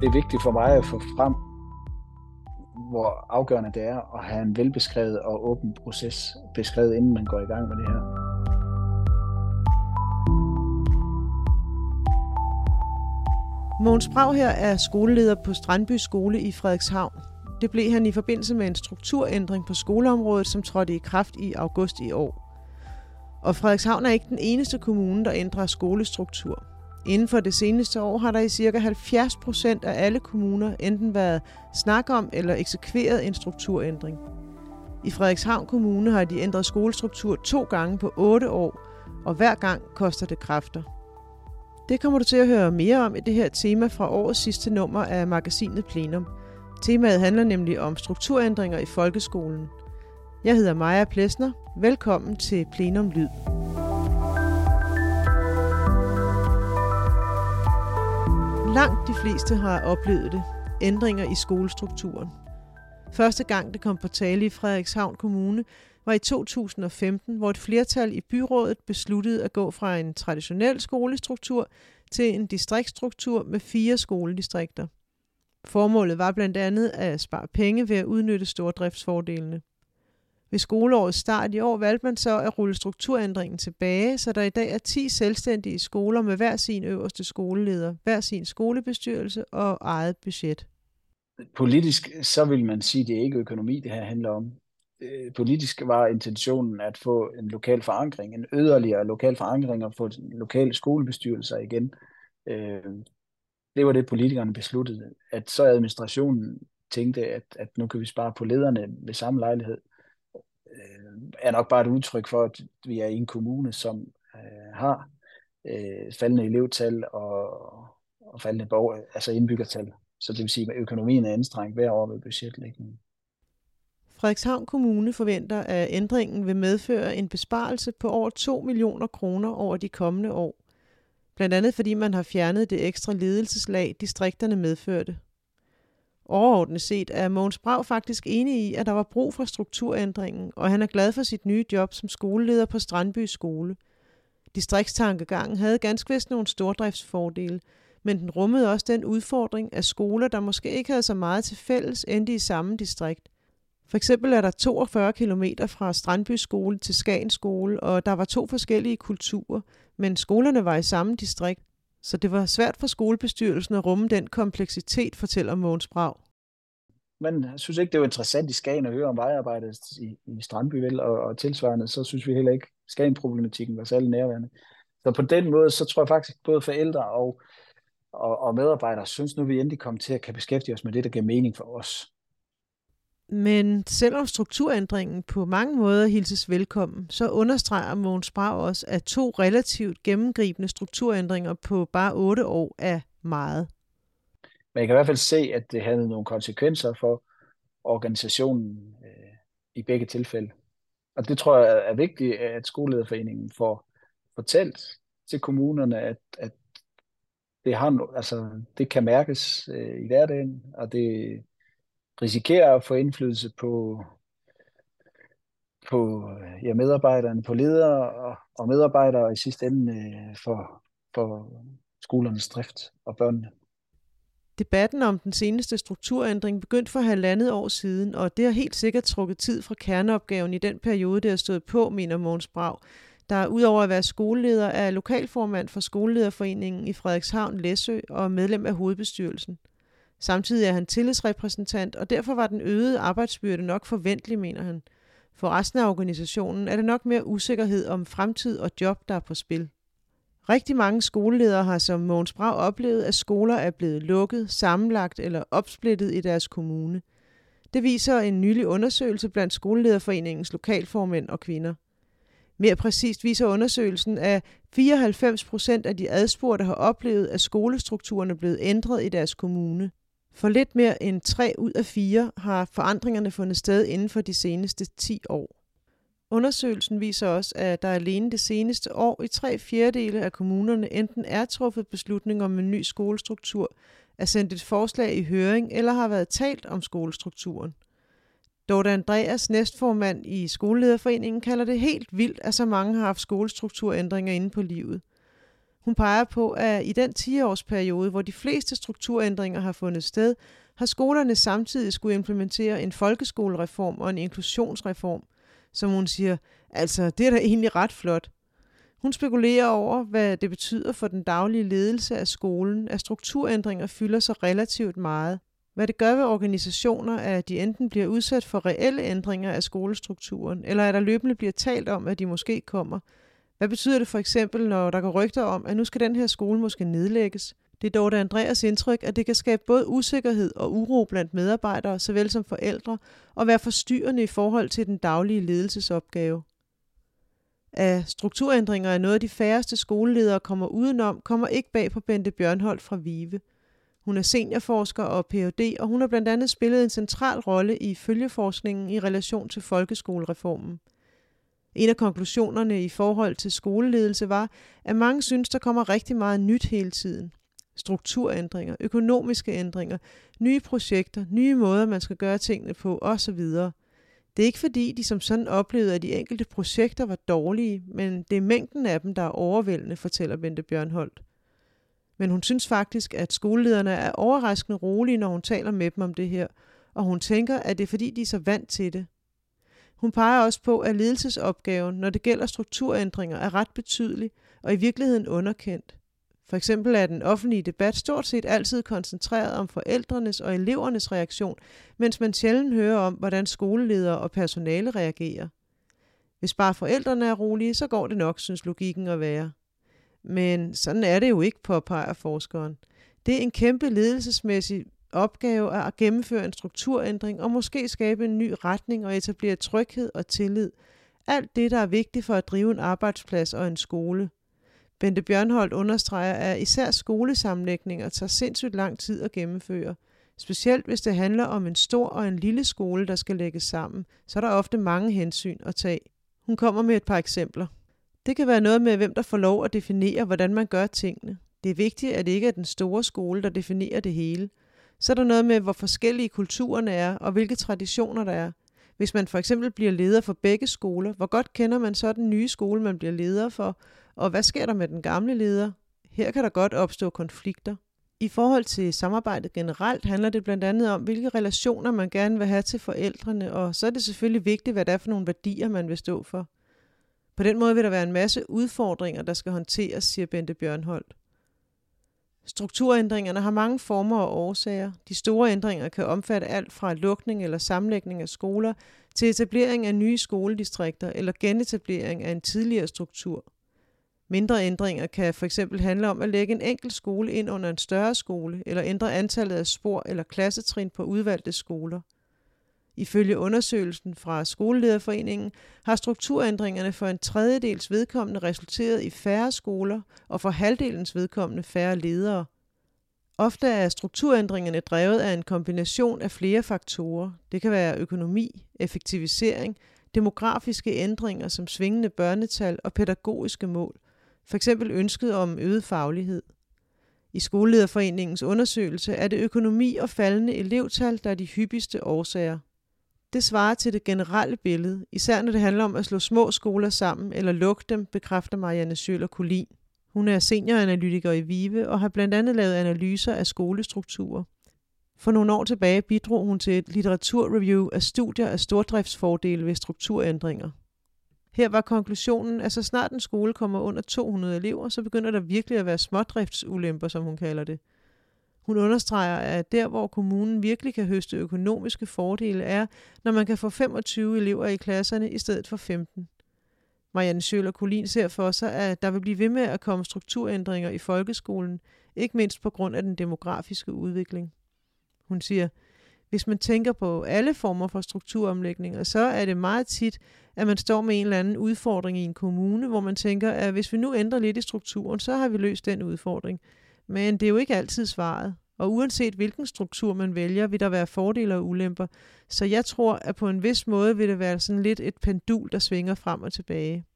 Det er vigtigt for mig at få frem, hvor afgørende det er at have en velbeskrevet og åben proces beskrevet, inden man går i gang med det her. Mogens Brag her er skoleleder på Strandby Skole i Frederikshavn. Det blev han i forbindelse med en strukturændring på skoleområdet, som trådte i kraft i august i år. Og Frederikshavn er ikke den eneste kommune, der ændrer skolestruktur. Inden for det seneste år har der i ca. 70% af alle kommuner enten været snak om eller eksekveret en strukturændring. I Frederikshavn Kommune har de ændret skolestruktur 2 gange på 8 år, og hver gang koster det kræfter. Det kommer du til at høre mere om i det her tema fra årets sidste nummer af magasinet Plenum. Temaet handler nemlig om strukturændringer i folkeskolen. Jeg hedder Maja Plesner. Velkommen til Plenum Lyd. Langt de fleste har oplevet det. Ændringer i skolestrukturen. Første gang det kom på tale i Frederikshavn Kommune var i 2015, hvor et flertal i byrådet besluttede at gå fra en traditionel skolestruktur til en distriktsstruktur med 4 skoledistrikter. Formålet var blandt andet at spare penge ved at udnytte stordriftsfordelene. Ved skoleårets start i år valgte man så at rulle strukturændringen tilbage, så der i dag er 10 selvstændige skoler med hver sin øverste skoleleder, hver sin skolebestyrelse og eget budget. Politisk så vil man sige, at det er ikke økonomi, det her handler om. Politisk var intentionen at få en lokal forankring, en yderligere lokal forankring og få lokale skolebestyrelser igen. Det var det, politikerne besluttede. At så administrationen tænkte, at nu kan vi spare på lederne ved samme lejlighed, er nok bare et udtryk for, at vi er i en kommune, som har faldende elevtal og faldende indbyggertal. Så det vil sige, at økonomien er anstrengt hver år ved budgetlægningen. Frederikshavn Kommune forventer, at ændringen vil medføre en besparelse på over 2 millioner kroner over de kommende år. Blandt andet fordi man har fjernet det ekstra ledelseslag, distrikterne medførte. Overordnet set er Mogens Brag faktisk enig i, at der var brug for strukturændringen, og han er glad for sit nye job som skoleleder på Strandby Skole. Distriktstankegangen havde ganske vist nogle stordriftsfordele, men den rummede også den udfordring, at skoler, der måske ikke havde så meget til fælles, endte i samme distrikt. For eksempel er der 42 kilometer fra Strandby Skole til Skagen Skole, og der var 2 forskellige kulturer, men skolerne var i samme distrikt, så det var svært for skolebestyrelsen at rumme den kompleksitet, fortæller Mogens Brag. Man synes ikke, det var interessant i Skagen at høre om vejarbejdet i Strandby, vel, og tilsvarende, så synes vi heller ikke, at Skagen-problematikken var særlig nærværende. Så på den måde, så tror jeg faktisk, både forældre og medarbejdere synes nu, vi endelig kommer til at kan beskæftige os med det, der giver mening for os. Men selvom strukturændringen på mange måder hilses velkommen, så understreger Mogens Brag også, at 2 relativt gennemgribende strukturændringer på bare 8 år er meget. Men jeg kan i hvert fald se, at det havde nogle konsekvenser for organisationen i begge tilfælde. Og det tror jeg er vigtigt, at Skolelederforeningen får fortalt til kommunerne, at det kan mærkes i hverdagen, og det risikerer at få indflydelse på medarbejderne, på ledere og medarbejdere, og i sidste ende for skolernes drift og børnene. Debatten om den seneste strukturændring begyndte for 1,5 år siden, og det har helt sikkert trukket tid fra kerneopgaven i den periode, det har stået på, mener Mogens Brag, der udover at være skoleleder er lokalformand for Skolelederforeningen i Frederikshavn Læsø og medlem af hovedbestyrelsen. Samtidig er han tillidsrepræsentant, og derfor var den øgede arbejdsbyrde nok forventelig, mener han. For resten af organisationen er det nok mere usikkerhed om fremtid og job, der er på spil. Rigtig mange skoleledere har som Mogens Brag oplevet, at skoler er blevet lukket, sammenlagt eller opsplittet i deres kommune. Det viser en nylig undersøgelse blandt Skolelederforeningens lokalformænd og kvinder. Mere præcist viser undersøgelsen, at 94% af de adspurgte har oplevet, at skolestrukturen er blevet ændret i deres kommune. For lidt mere end 3 ud af 4 har forandringerne fundet sted inden for de seneste 10 år. Undersøgelsen viser også, at der alene det seneste år i 3/4 af kommunerne enten er truffet beslutning om en ny skolestruktur, er sendt et forslag i høring eller har været talt om skolestrukturen. Dorte Andreas, næstformand i Skolelederforeningen, kalder det helt vildt, at så mange har haft skolestrukturændringer inde på livet. Hun peger på, at i den 10-årsperiode, hvor de fleste strukturændringer har fundet sted, har skolerne samtidig skulle implementere en folkeskolereform og en inklusionsreform. Som hun siger, altså det er da egentlig ret flot. Hun spekulerer over, hvad det betyder for den daglige ledelse af skolen, at strukturændringer fylder så relativt meget. Hvad det gør ved organisationer, at de enten bliver udsat for reelle ændringer af skolestrukturen, eller at der løbende bliver talt om, at de måske kommer. Hvad betyder det for eksempel, når der går rygter om, at nu skal den her skole måske nedlægges? Det er Dorte Andreas indtryk, at det kan skabe både usikkerhed og uro blandt medarbejdere, såvel som forældre, og være forstyrrende i forhold til den daglige ledelsesopgave. At strukturændringer er noget af de færreste skoleledere kommer udenom, kommer ikke bag på Bente Bjørnholt fra VIVE. Hun er seniorforsker og Ph.D., og hun har blandt andet spillet en central rolle i følgeforskningen i relation til folkeskolereformen. En af konklusionerne i forhold til skoleledelse var, at mange synes, der kommer rigtig meget nyt hele tiden. Strukturændringer, økonomiske ændringer, nye projekter, nye måder, man skal gøre tingene på osv. Det er ikke fordi, de som sådan oplevede, at de enkelte projekter var dårlige, men det er mængden af dem, der er overvældende, fortæller Bente Bjørnholt. Men hun synes faktisk, at skolelederne er overraskende rolige, når hun taler med dem om det her, og hun tænker, at det er fordi, de er så vant til det. Hun peger også på, at ledelsesopgaven, når det gælder strukturændringer, er ret betydelig og i virkeligheden underkendt. For eksempel er den offentlige debat stort set altid koncentreret om forældrenes og elevernes reaktion, mens man sjældent hører om, hvordan skoleledere og personale reagerer. Hvis bare forældrene er rolige, så går det nok, synes logikken at være. Men sådan er det jo ikke, påpeger forskeren. Det er en kæmpe ledelsesmæssig opgave at gennemføre en strukturændring og måske skabe en ny retning og etablere tryghed og tillid. Alt det, der er vigtigt for at drive en arbejdsplads og en skole. Bente Bjørnholt understreger, at især skolesammenlægninger tager sindssygt lang tid at gennemføre. Specielt hvis det handler om en stor og en lille skole, der skal lægges sammen, så er der ofte mange hensyn at tage. Hun kommer med et par eksempler. Det kan være noget med, hvem der får lov at definere, hvordan man gør tingene. Det er vigtigt, at det ikke er den store skole, der definerer det hele. Så er der noget med, hvor forskellige kulturerne er, og hvilke traditioner der er. Hvis man for eksempel bliver leder for begge skoler, hvor godt kender man så den nye skole, man bliver leder for, og hvad sker der med den gamle leder? Her kan der godt opstå konflikter. I forhold til samarbejdet generelt handler det blandt andet om, hvilke relationer man gerne vil have til forældrene, og så er det selvfølgelig vigtigt, hvad det er for nogle værdier, man vil stå for. På den måde vil der være en masse udfordringer, der skal håndteres, siger Bente Bjørnholt. Strukturændringerne har mange former og årsager. De store ændringer kan omfatte alt fra lukning eller sammenlægning af skoler til etablering af nye skoledistrikter eller genetablering af en tidligere struktur. Mindre ændringer kan for eksempel handle om at lægge en enkelt skole ind under en større skole eller ændre antallet af spor eller klassetrin på udvalgte skoler. Ifølge undersøgelsen fra Skolelederforeningen har strukturændringerne for en tredjedels vedkommende resulteret i færre skoler og for halvdelens vedkommende færre ledere. Ofte er strukturændringerne drevet af en kombination af flere faktorer. Det kan være økonomi, effektivisering, demografiske ændringer som svingende børnetal og pædagogiske mål. For eksempel ønsket om øget faglighed. I Skolelederforeningens undersøgelse er det økonomi og faldende elevtal, der er de hyppigste årsager. Det svarer til det generelle billede, især når det handler om at slå små skoler sammen eller lukke dem, bekræfter Marianne Schøller Collin. Hun er senioranalytiker i VIVE og har blandt andet lavet analyser af skolestrukturer. For nogle år tilbage bidrog hun til et litteraturreview af studier af stordriftsfordele ved strukturændringer. Her var konklusionen, at så snart en skole kommer under 200 elever, så begynder der virkelig at være smådriftsulemper, som hun kalder det. Hun understreger, at der, hvor kommunen virkelig kan høste økonomiske fordele, er, når man kan få 25 elever i klasserne i stedet for 15. Marianne Schøller Collin ser for sig, at der vil blive ved med at komme strukturændringer i folkeskolen, ikke mindst på grund af den demografiske udvikling. Hun siger, hvis man tænker på alle former for strukturomlægninger, så er det meget tit, at man står med en eller anden udfordring i en kommune, hvor man tænker, at hvis vi nu ændrer lidt i strukturen, så har vi løst den udfordring. Men det er jo ikke altid svaret. Og uanset hvilken struktur man vælger, vil der være fordele og ulemper. Så jeg tror, at på en vis måde vil det være sådan lidt et pendul, der svinger frem og tilbage.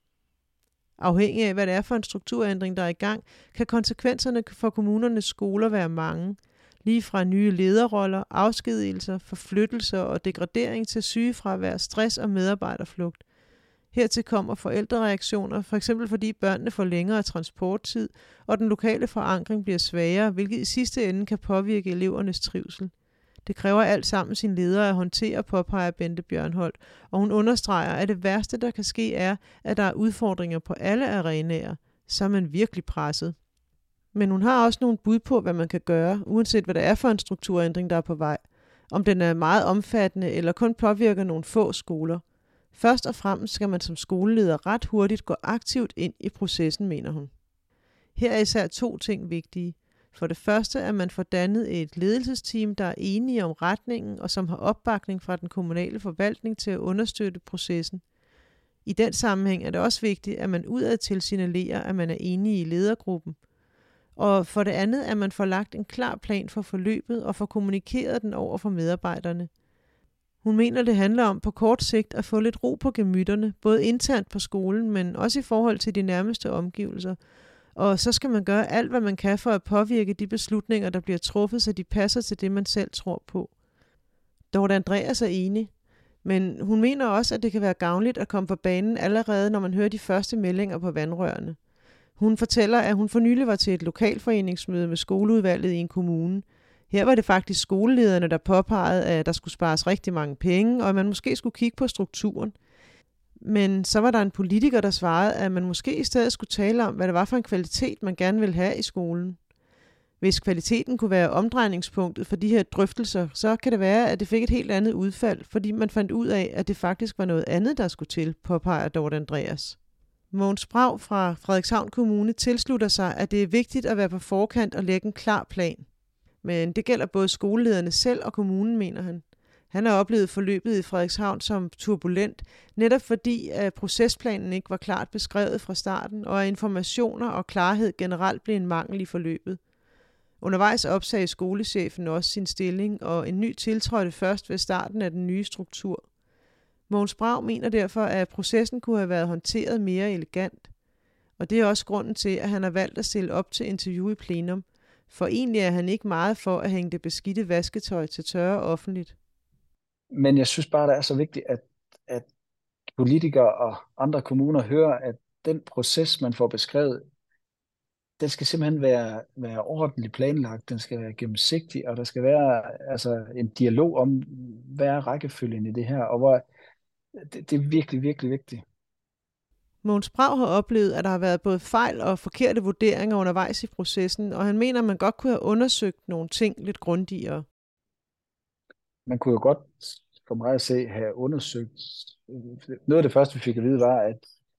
Afhængig af, hvad det er for en strukturændring, der er i gang, kan konsekvenserne for kommunernes skoler være mange. Lige fra nye lederroller, afskedigelser, forflyttelser og degradering til sygefravær, stress og medarbejderflugt. Hertil kommer forældrereaktioner, f.eks. fordi børnene får længere transporttid, og den lokale forankring bliver svagere, hvilket i sidste ende kan påvirke elevernes trivsel. Det kræver alt sammen sin leder at håndtere, påpeger Bente Bjørnholt, og hun understreger, at det værste, der kan ske, er, at der er udfordringer på alle arenaer, så er man virkelig presset. Men hun har også nogle bud på, hvad man kan gøre, uanset hvad det er for en strukturændring, der er på vej. Om den er meget omfattende eller kun påvirker nogle få skoler. Først og fremmest skal man som skoleleder ret hurtigt gå aktivt ind i processen, mener hun. Her er især 2 ting vigtige. For det første er man får dannet et ledelsesteam, der er enige om retningen og som har opbakning fra den kommunale forvaltning til at understøtte processen. I den sammenhæng er det også vigtigt, at man udadtil signalerer, at man er enige i ledergruppen. Og for det andet er man får lagt en klar plan for forløbet og får kommunikeret den over for medarbejderne. Hun mener, det handler om på kort sigt at få lidt ro på gemytterne, både internt på skolen, men også i forhold til de nærmeste omgivelser. Og så skal man gøre alt, hvad man kan for at påvirke de beslutninger, der bliver truffet, så de passer til det, man selv tror på. Dorte Andreas er enig, men hun mener også, at det kan være gavnligt at komme på banen allerede, når man hører de første meldinger på vandrørene. Hun fortæller, at hun for nylig var til et lokalforeningsmøde med skoleudvalget i en kommune. Her var det faktisk skolelederne, der påpegede, at der skulle spares rigtig mange penge, og at man måske skulle kigge på strukturen. Men så var der en politiker, der svarede, at man måske i stedet skulle tale om, hvad det var for en kvalitet, man gerne ville have i skolen. Hvis kvaliteten kunne være omdrejningspunktet for de her drøftelser, så kan det være, at det fik et helt andet udfald, fordi man fandt ud af, at det faktisk var noget andet, der skulle til, påpeger Dorte Andreas. Mogens Brag fra Frederikshavn Kommune tilslutter sig, at det er vigtigt at være på forkant og lægge en klar plan. Men det gælder både skolelederne selv og kommunen, mener han. Han har oplevet forløbet i Frederikshavn som turbulent, netop fordi at procesplanen ikke var klart beskrevet fra starten, og at informationer og klarhed generelt blev en mangel i forløbet. Undervejs opsagde skolechefen også sin stilling, og en ny tiltrådte først ved starten af den nye struktur. Mogens Brag mener derfor, at processen kunne have været håndteret mere elegant. Og det er også grunden til, at han har valgt at stille op til interview i plenum. For egentlig er han ikke meget for at hænge det beskidte vasketøj til tørre offentligt. Men jeg synes bare, det er så vigtigt, at politikere og andre kommuner hører, at den proces, man får beskrevet, den skal simpelthen være ordentligt planlagt, den skal være gennemsigtig, og der skal være en dialog om, hvad er rækkefølgen i det her, og hvor det er virkelig, virkelig vigtigt. Mogens Brag har oplevet, at der har været både fejl og forkerte vurderinger undervejs i processen, og han mener, at man godt kunne have undersøgt nogle ting lidt grundigere. Man kunne jo godt, for mig at se, have undersøgt. Noget af det første, vi fik at vide, var, at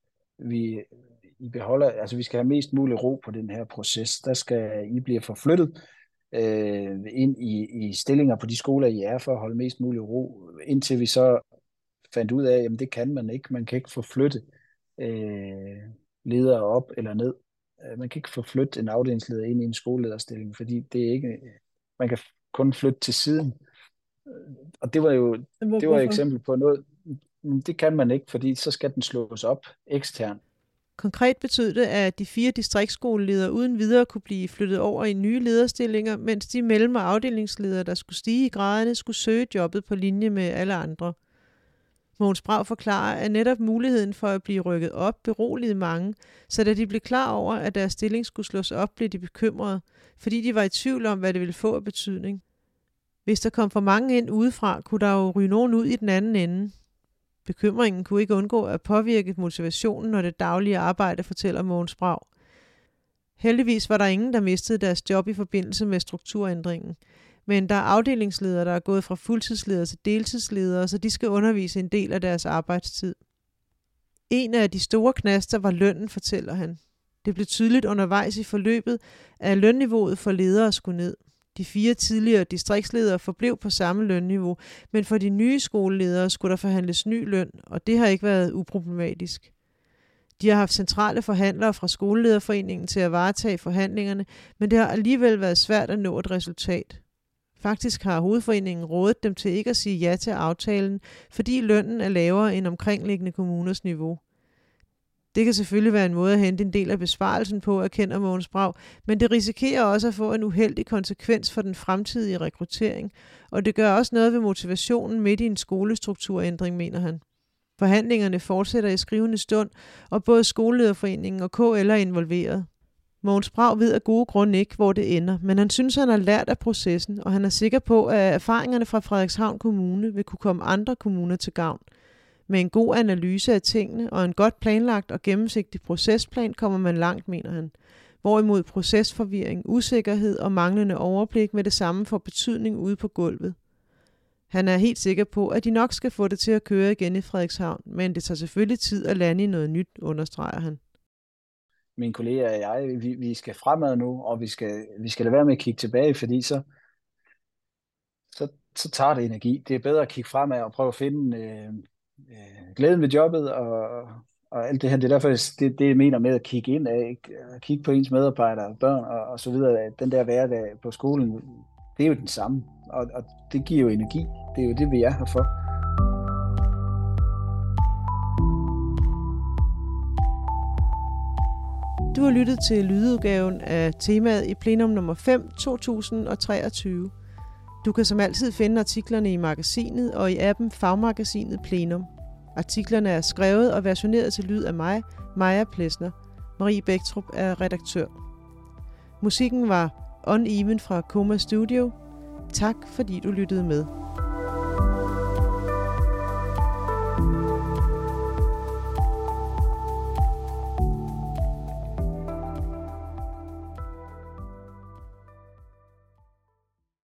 vi skal have mest mulig ro på den her proces. Der skal I blive forflyttet ind i stillinger på de skoler, I er, for at holde mest mulig ro, indtil vi så fandt ud af, at det kan man ikke. Man kan ikke forflytte ledere op eller ned. Man kan ikke forflytte en afdelingsleder ind i en skolelederstilling, fordi det er ikke, man kan kun flytte til siden. Og det var et eksempel på noget. Det kan man ikke, fordi så skal den slås op eksternt. Konkret betød det, at de 4 distriktsskoleledere uden videre kunne blive flyttet over i nye lederstillinger, mens de mellem- og afdelingsledere, der skulle stige i graderne, skulle søge jobbet på linje med alle andre. Mogens Brag forklarer, at netop muligheden for at blive rykket op beroligede mange, så da de blev klar over, at deres stilling skulle slås op, blev de bekymrede, fordi de var i tvivl om, hvad det ville få af betydning. Hvis der kom for mange ind udefra, kunne der jo ryge nogen ud i den anden ende. Bekymringen kunne ikke undgå at påvirke motivationen og det daglige arbejde, fortæller Mogens Brag. Heldigvis var der ingen, der mistede deres job i forbindelse med strukturændringen. Men der er afdelingsledere, der er gået fra fuldtidsledere til deltidsledere, så de skal undervise en del af deres arbejdstid. En af de store knaster var lønnen, fortæller han. Det blev tydeligt undervejs i forløbet, at lønniveauet for ledere skulle ned. De 4 tidligere distriktsledere forblev på samme lønniveau, men for de nye skoleledere skulle der forhandles ny løn, og det har ikke været uproblematisk. De har haft centrale forhandlere fra Skolelederforeningen til at varetage forhandlingerne, men det har alligevel været svært at nå et resultat. Faktisk har hovedforeningen rådet dem til ikke at sige ja til aftalen, fordi lønnen er lavere end omkringliggende kommuners niveau. Det kan selvfølgelig være en måde at hente en del af besparelsen på, erkender Mogens Brag, men det risikerer også at få en uheldig konsekvens for den fremtidige rekruttering, og det gør også noget ved motivationen midt i en skolestrukturændring, mener han. Forhandlingerne fortsætter i skrivende stund, og både Skolelederforeningen og KL er involveret. Mogens Brag ved af gode grunde ikke, hvor det ender, men han synes, han har lært af processen, og han er sikker på, at erfaringerne fra Frederikshavn Kommune vil kunne komme andre kommuner til gavn. Med en god analyse af tingene og en godt planlagt og gennemsigtig procesplan kommer man langt, mener han. Hvorimod procesforvirring, usikkerhed og manglende overblik med det samme får betydning ude på gulvet. Han er helt sikker på, at de nok skal få det til at køre igen i Frederikshavn, men det tager selvfølgelig tid at lande i noget nyt, understreger han. Mine kolleger og jeg, vi skal fremad nu, og vi skal lade være med at kigge tilbage, fordi så tager det energi. Det er bedre at kigge fremad og prøve at finde glæden ved jobbet og alt det her. Det er derfor, det jeg mener med at kigge ind af, kigge på ens medarbejdere, børn og så videre. Den der hverdag på skolen, det er jo den samme, og det giver jo energi. Det er jo det, vi er her for. Du har lyttet til lydudgaven af temaet i plenum nummer 5, 2023. Du kan som altid finde artiklerne i magasinet og i appen Fagmagasinet Plenum. Artiklerne er skrevet og versioneret til lyd af mig, Maja Plesner. Marie Bæktrup er redaktør. Musikken var Uneven fra Coma Studio. Tak fordi du lyttede med.